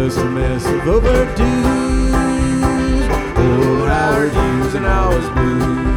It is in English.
just a mess of overdues. Oh, hour dues and hours blues.